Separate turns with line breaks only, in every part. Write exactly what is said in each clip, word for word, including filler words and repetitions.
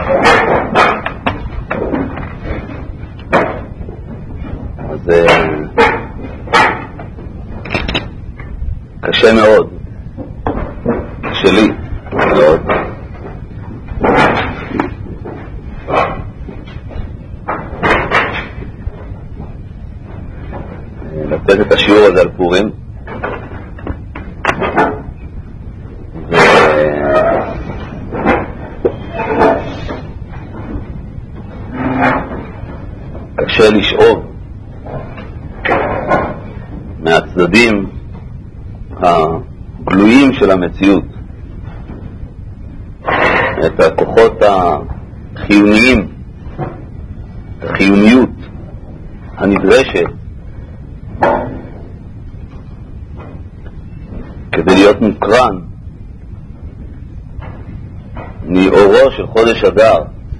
אז קשה מאוד, שלי מאוד. לתת את השיעור הזה על פורים, קשה לשאוב מהצדדים הגלויים של המציאות את הכוחות החיוניים, החיוניות הנדרשת כדי להיות מוקרן מאורו של חודש אדר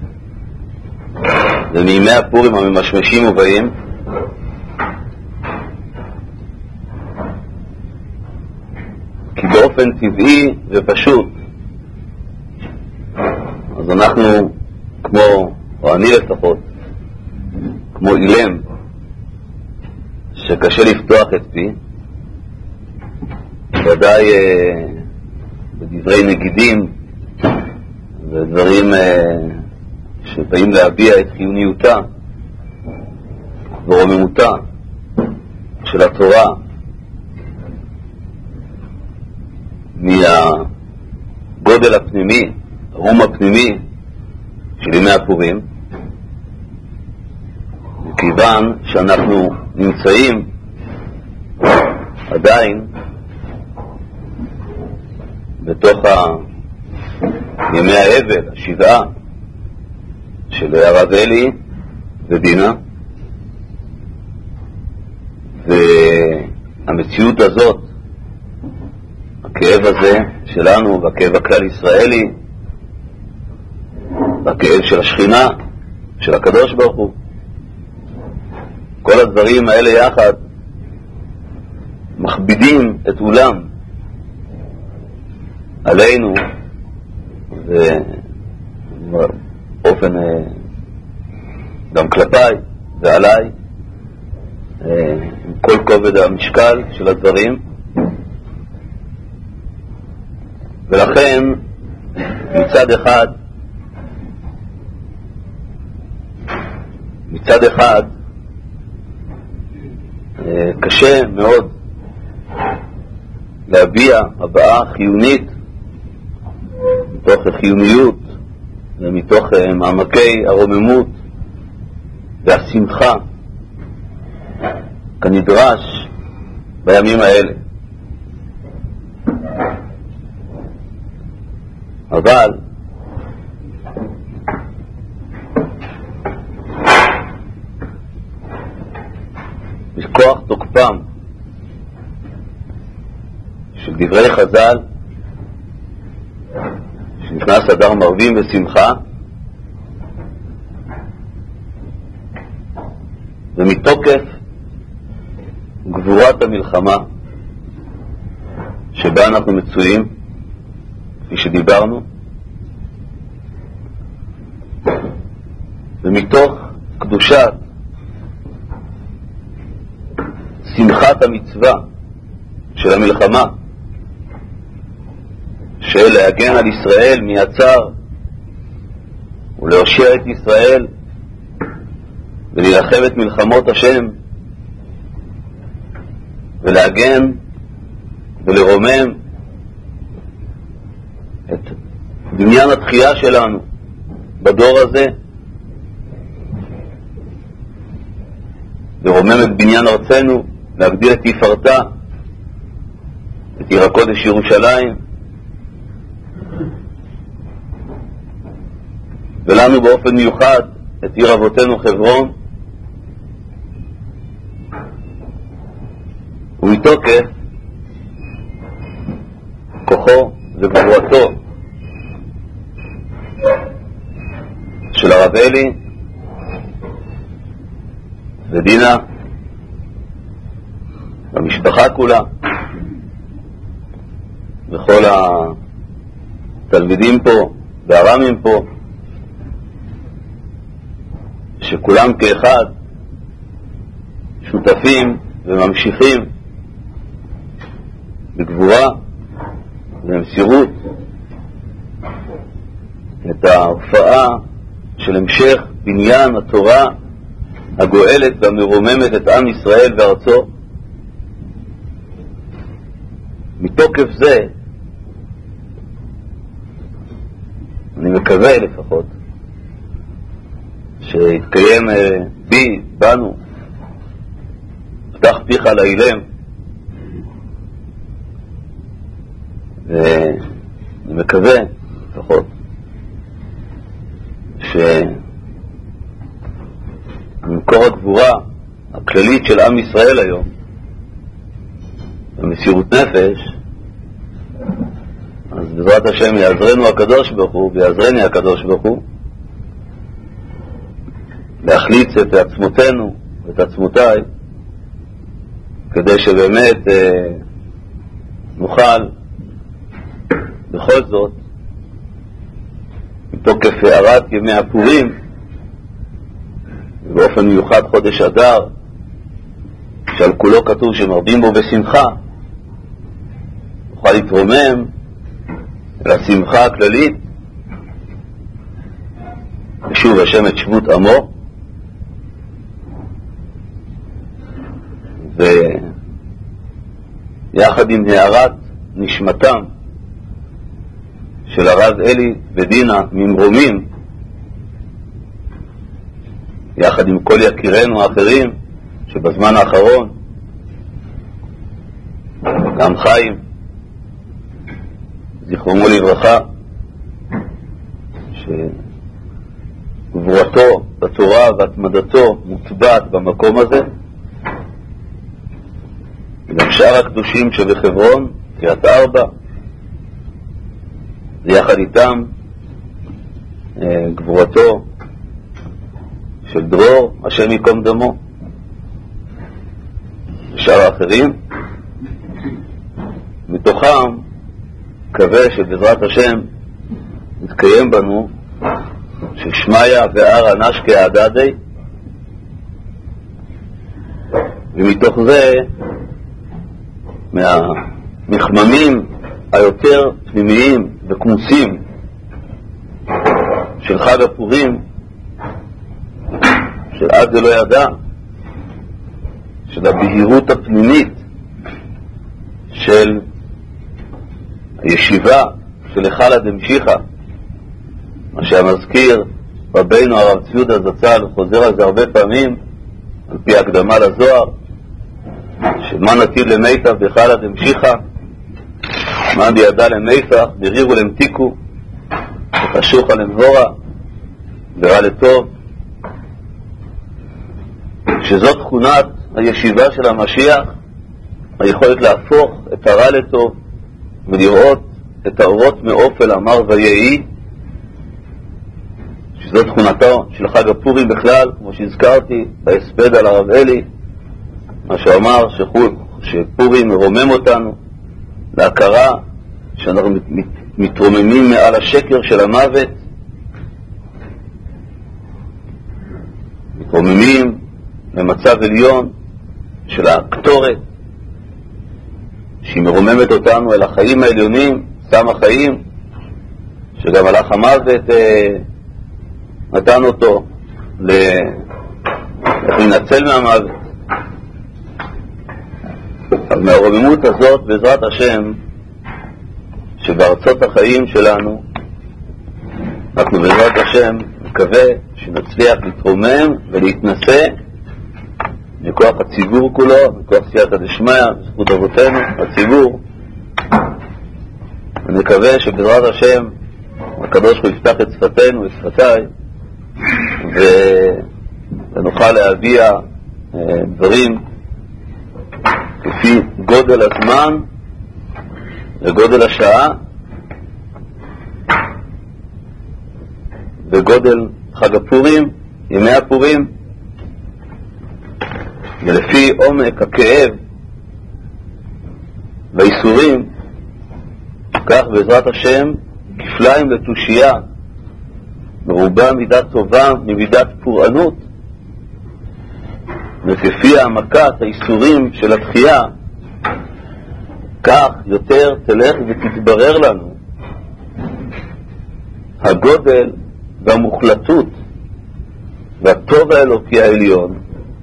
ומימי הפורים הממשמשים ובאים, כי באופן טבעי ופשוט אז אנחנו כמו, או אני לפחות, כמו אילם שקשה לפתוח את פי, ודאי אה, בדברי נגידים ודברים אה, שבאים להביע את חיוניותה ורוממותה של התורה מהגודל הפנימי, הרום הפנימי של ימי הפורים, מכיוון שאנחנו נמצאים עדיין בתוך ימי האבל, השבעה של הרב אלי ודינה, והמציאות הזאת, הכאב הזה שלנו והכאב הכלל ישראלי והכאב של השכינה, של הקדוש ברוך הוא, כל הדברים האלה יחד מכבידים את אולם עלינו ובאופן גם כלפיי ועליי, עם כל כובד המשקל של הדברים. ולכן מצד אחד מצד אחד קשה מאוד להביע הבעה חיונית מתוך החיוניות ומתוך מעמקי הרוממות והשמחה כנדרש בימים האלה. אבל בכוח תוקפם של דברי חז"ל שנכנס אדר מרבים ושמחה, ומתוקף גבורת המלחמה שבה אנחנו מצויים, כפי שדיברנו, ומתוך קדושת שמחת המצווה של המלחמה, של להגן על ישראל מהצר ולהושיע את ישראל ולהילחם את מלחמות השם ולהגן ולרומם את בניין התחייה שלנו בדור הזה, לרומם את בניין ארצנו, להגדיל את תפארתה, את עיר הקודש ירושלים, ולנו באופן מיוחד את עיר אבותינו חברון, ומתוקף כוחו וגבורתו של הרב אלי ודינה והמשפחה כולה וכל התלמידים פה והרמים פה שכולם כאחד שותפים וממשיכים בגבורה ובמסירות את ההופעה של המשך בניין התורה הגואלת והמרוממת את עם ישראל וארצו. מתוקף זה אני מקווה לפחות שיתקיים בי, בנו, פתח פיך לאילם, ואני מקווה לפחות שמקור הגבורה הכללית של עם ישראל היום במסירות נפש, אז בעזרת השם יעזרנו הקדוש ברוך הוא ויעזרני הקדוש ברוך הוא להחליץ את עצמותינו ואת עצמותיי, כדי שבאמת אה, נוכל בכל זאת מתוקף הערת ימי הפורים, ובאופן מיוחד חודש אדר שעל כולו כתוב שמרבים בו בשמחה, נוכל להתרומם לשמחה הכללית ושוב השם את שבות עמו, ויחד עם הערת נשמתם של הרב אלי ודינה ממרומים, יחד עם כל יקירנו האחרים שבזמן האחרון, גם חיים זכרונו לברכה, שגבורתו בתורה והתמדתו מוטבעת במקום הזה, וגם שאר הקדושים שבחברון, קריית ארבע, ויחד איתם גבורתו של דרור, השם יקום דמו, ושאר האחרים. מתוכם מקווה שבעזרת השם יתקיים בנו ששמיה וערה נשקי הדדי, ומתוך זה מהמחממים היותר פנימיים וכמוסים של חג הפורים, של עד זה לא ידע, של הבהירות הפנימית של הישיבה של היכל דמשיחא, מה שהמזכיר רבינו הרב ציודה זצ"ל חוזר על זה הרבה פעמים על פי הקדמה לזוהר, שמה נתיב למיטב בהיכל דמשיחא, מה בידה למיפח, ברירו למתיקו, וחשוכה למבורה, ורע לטוב, שזאת תכונת הישיבה של המשיח, היכולת להפוך את הרע לטוב ולראות את האורות מאופל אמר ויהי, שזאת תכונתו של חג הפורים בכלל, כמו שהזכרתי בהספד על הרב אלי, מה שאמר שפורים מרומם אותנו להכרה שאנחנו מתרוממים מעל השקר של המוות, מתרוממים למצב עליון של הקטורת שהיא מרוממת אותנו אל החיים העליונים, סם החיים, שגם הלך המוות אה, נתן אותו להינצל מהמוות. אז מהרוממות הזאת בעזרת השם שבארצות החיים שלנו אנחנו בעזרת השם מקווה שנצליח להתרומם ולהתנסה מכוח הציבור כולו, מכוח סייעתא דשמיא, בזכות אבותינו, הציבור. אני מקווה שבעזרת השם הקדוש הוא יפתח את שפתנו, את שפתיי, ו... ונוכל להביע אה, דברים לפי גודל הזמן וגודל השעה וגודל חג הפורים, ימי הפורים, ולפי עומק הכאב והאיסורים, כך בעזרת השם כפליים לתושייה, מרובה מידת טובה ממידת פורענות, וכפי העמקת האיסורים של התחייה, כך יותר תלך ותתברר לנו הגודל והמוחלטות והטוב האלוקי העליון,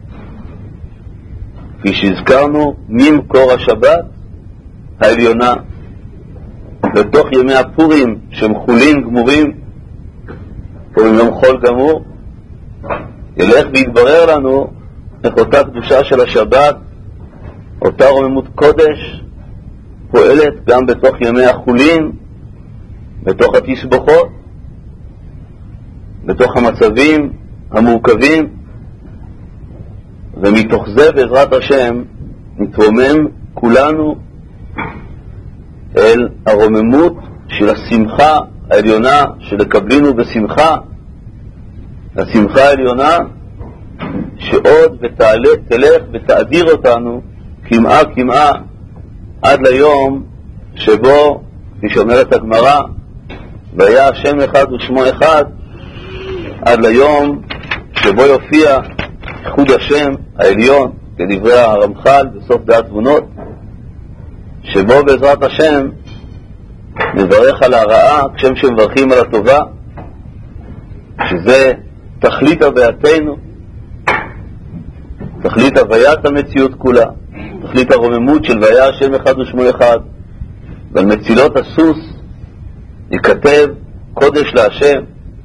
כפי שהזכרנו ממקור השבת העליונה בתוך ימי הפורים שמחולים גמורים, פורים יום חול גמור, ילך ויתברר לנו איך אותה קדושה של השבת, אותה רוממות קודש, פועלת גם בתוך ימי החולין, בתוך התסבוכות, בתוך המצבים המורכבים, ומתוך זה בעזרת השם נתרומם כולנו אל הרוממות של השמחה העליונה שלקבלינו בשמחה, השמחה העליונה שעוד ותעלה, תלך ותאדיר אותנו כמעה כמעה עד ליום שבו, כפי שאומרת הגמרא, והיה השם אחד ושמו אחד, עד ליום שבו יופיע ייחוד השם העליון, כדברי הרמח"ל בסוף דעת תבונות, שבו בעזרת השם נברך על הרעה כשם שמברכים על הטובה, שזה תכלית הווייתנו, תכלית הוויית המציאות כולה, תכלית הרוממות של והיה השם אחד ושמו אחד. ועל מצילות הסוס ייכתב קודש להשם,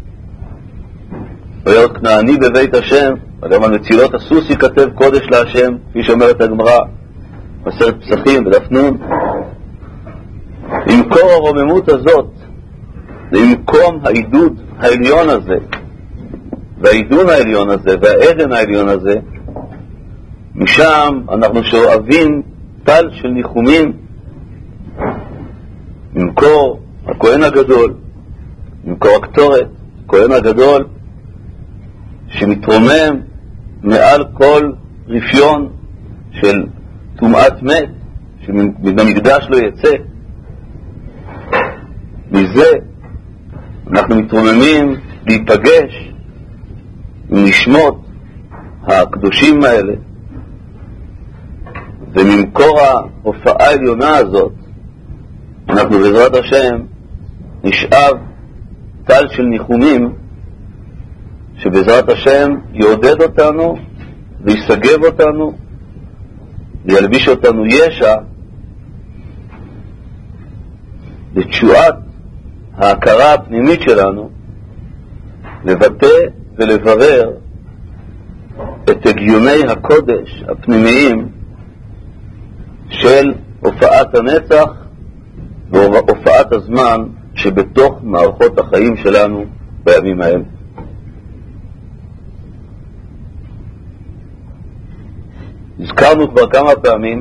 ויות כנעני בבית השם, וגם על מצילות הסוס ייכתב קודש להשם, כפי שאומרת הגמרא בספר פסחים בדף נון. במקור הרוממות הזאת, במקום העידוד העליון הזה והעידון העליון הזה והעדן העליון הזה, משם אנחנו שואבים טל של ניחומים ממקור הכהן הגדול, ממקור הקטורת, הכהן הגדול שמתרומם מעל כל רפיון של טומאת מת, שבמקדש לא יצא. מזה אנחנו מתרוממים להיפגש עם נשמות הקדושים האלה, וממקור ההופעה העליונה הזאת אנחנו בעזרת השם נשאב טל של ניחומים שבעזרת השם יעודד אותנו ויסגב אותנו וילביש אותנו ישע לתשועת ההכרה הפנימית שלנו, לבטא ולברר את הגיוני הקודש הפנימיים של הופעת הנצח והופעת הזמן שבתוך מערכות החיים שלנו בימים ההם. הזכרנו כבר כמה פעמים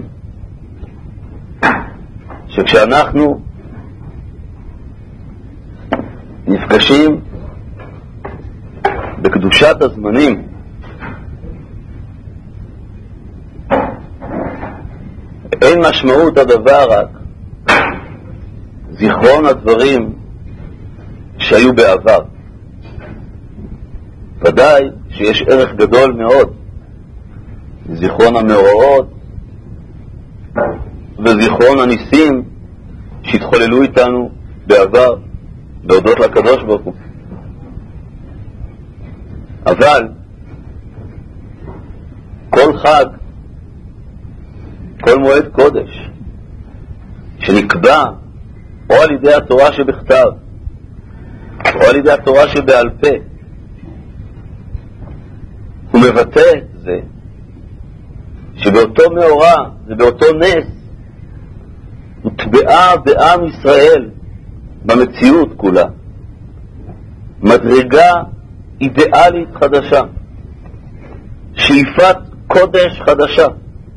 שכשאנחנו נפגשים בקדושת הזמנים, אין משמעות הדבר רק זיכרון הדברים שהיו בעבר. ודאי שיש ערך גדול מאוד זיכרון המאורעות וזיכרון הניסים שהתחוללו איתנו בעבר להודות לקדוש ברוך הוא. אבל כל חג, כל מועד קודש שנקבע או על ידי התורה שבכתב או על ידי התורה שבעל פה, הוא מבטא את זה שבאותו מאורע ובאותו נס הוטבעה בעם ישראל במציאות כולה מדרגה אידיאלית חדשה, שאיפת קודש חדשה,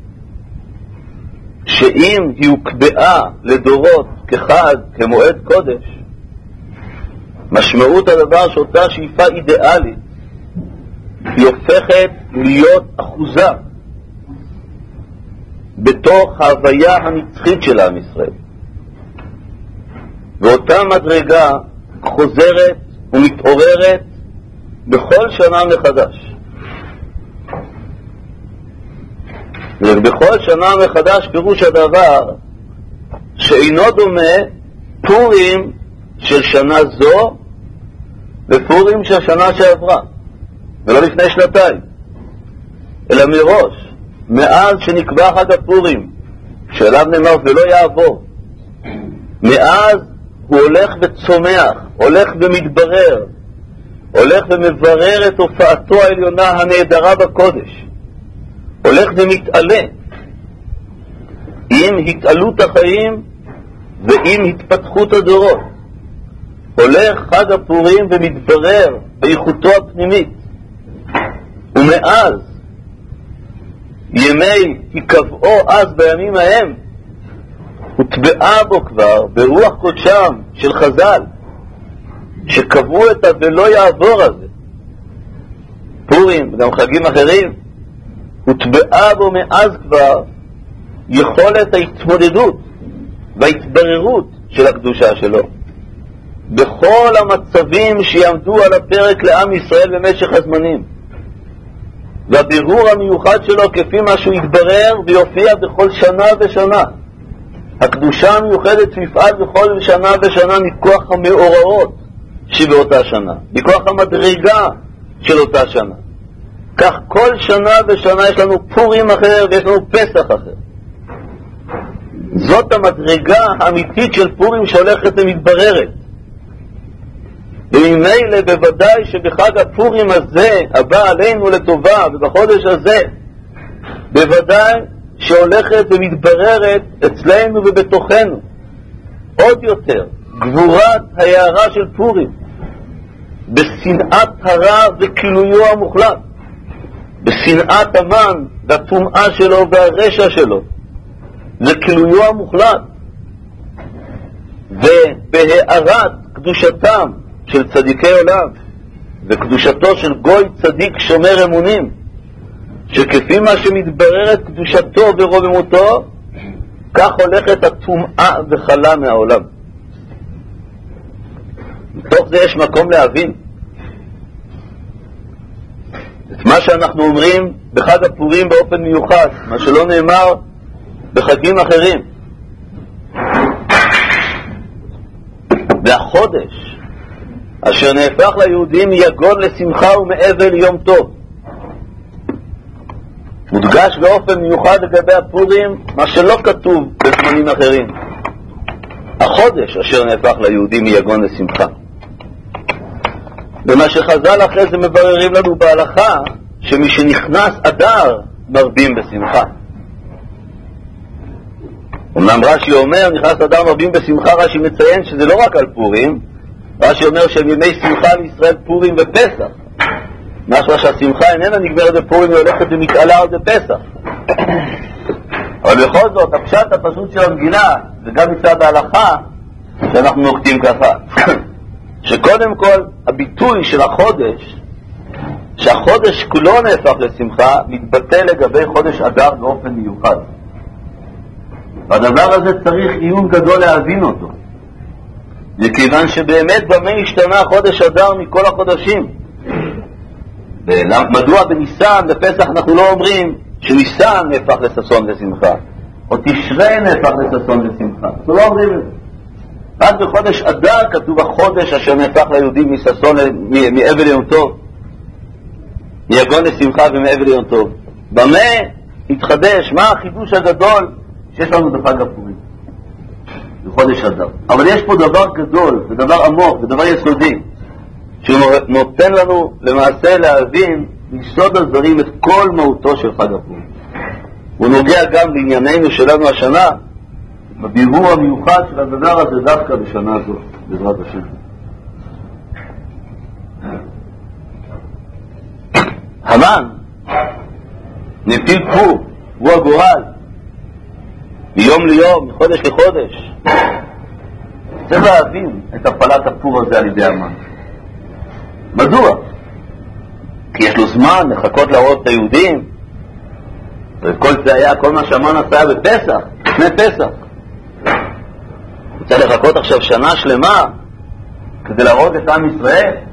שאם היא הוקבעה לדורות כחג, כמועד קודש, משמעות הדבר שאותה שאיפה אידיאלית היא הופכת להיות אחוזה בתוך ההוויה הנצחית של עם ישראל, ואותה מדרגה חוזרת ומתעוררת בכל שנה מחדש. ובכל שנה מחדש פירוש הדבר שאינו דומה פורים של שנה זו ופורים של שנה שעברה, ולא לפני שנתיים, אלא מראש, מאז שנקבע חג הפורים, שאליו נאמר ולא יעבור, מאז הוא הולך וצומח, הולך ומתברר, הולך ומברר את הופעתו העליונה הנהדרה בקודש, הולך ומתעלה עם התעלות החיים ועם התפתחות הדורות. הולך חג הפורים ומתברר באיכותו הפנימית, ומאז ימי הקבעו אז בימים ההם הוטבעה בו כבר ברוח קודשם של חז"ל שקבעו את ה"ולא יעבור" הזה, פורים וגם חגים אחרים, הוטבעה בו מאז כבר יכולת ההתמודדות וההתבררות של הקדושה שלו בכל המצבים שיעמדו על הפרק לעם ישראל במשך הזמנים, והבירור המיוחד שלו כפי מה שהוא יתברר ויופיע בכל שנה ושנה. הקדושה המיוחדת תפעל בכל שנה ושנה מכוח המאורעות שבאותה שנה, מכוח המדרגה של אותה שנה. כך כל שנה ושנה יש לנו פורים אחר ויש לנו פסח אחר. זאת המדרגה האמיתית של פורים שהולכת ומתבררת. וממילא בוודאי שבחג הפורים הזה הבא עלינו לטובה ובחודש הזה בוודאי שהולכת ומתבררת אצלנו ובתוכנו עוד יותר גבורת ההערה של פורים בשנאת הרע וכילויו המוחלט, בשנאת המן והטומאה שלו והרשע שלו וכילויו המוחלט, ובהארת קדושתם של צדיקי עולם וקדושתו של גוי צדיק שומר אמונים, שכפי מה שמתבררת קדושתו ורוממותו כך הולכת הטומאה וחלה מהעולם. מתוך זה יש מקום להבין את מה שאנחנו אומרים בחג הפורים באופן מיוחד, מה שלא נאמר בחגים אחרים. והחודש אשר נהפך ליהודים יגון לשמחה ומאבל יום טוב, מודגש באופן מיוחד לגבי הפורים מה שלא כתוב בזמנים אחרים. החודש אשר נהפך ליהודים יגון לשמחה, ומה שחז"ל אחרי זה מבררים לנו בהלכה שמי שנכנס אדר מרבים בשמחה. אמנם רש"י אומר נכנס אדר מרבים בשמחה, רש"י מציין שזה לא רק על פורים, רש"י אומר שהם ימי שמחה לישראל פורים ופסח, משהו שהשמחה איננה נגמרת בפורים והולכת ומתעלה עוד בפסח. אבל בכל זאת הפשט הפשוט של המגילה וגם מצד ההלכה שאנחנו נוקטים ככה שקודם כל הביטוי של החודש שהחודש כולו נהפך לשמחה מתבטא לגבי חודש אדר באופן מיוחד, והדבר הזה צריך עיון גדול להבין אותו, וכיוון שבאמת במה השתנה חודש אדר מכל החודשים. מדוע בניסן בפסח אנחנו לא אומרים שניסן נהפך לששון ושמחה, או תשרי נהפך לששון ושמחה? אנחנו לא אומרים את זה. רק בחודש אדר כתוב החודש אשר נהפך ליהודים מששון מאבל יום טוב, מיגון לשמחה ומאבל יום טוב. במה התחדש? מה החידוש הגדול שיש לנו בחג הפורים בחודש אדר? אבל יש פה דבר גדול ודבר עמוק ודבר יסודי שנותן לנו למעשה להבין ביסוד הדברים את כל מהותו של חג הפורים. הוא נוגע גם לענייננו שלנו השנה בבירור המיוחד של הדבר הזה דווקא בשנה זו, בעזרת השם. המן נפיל פור, הוא הגורל, מיום ליום, מחודש לחודש. צריך להבין את הפעלת הפור הזה על ידי המן. מדוע? כי יש לו זמן לחכות להראות את היהודים, וכל זה היה, כל מה שהמן עשה בפסח, לפני פסח. הוא צריך לחכות עכשיו שנה שלמה כדי להראות את עם ישראל.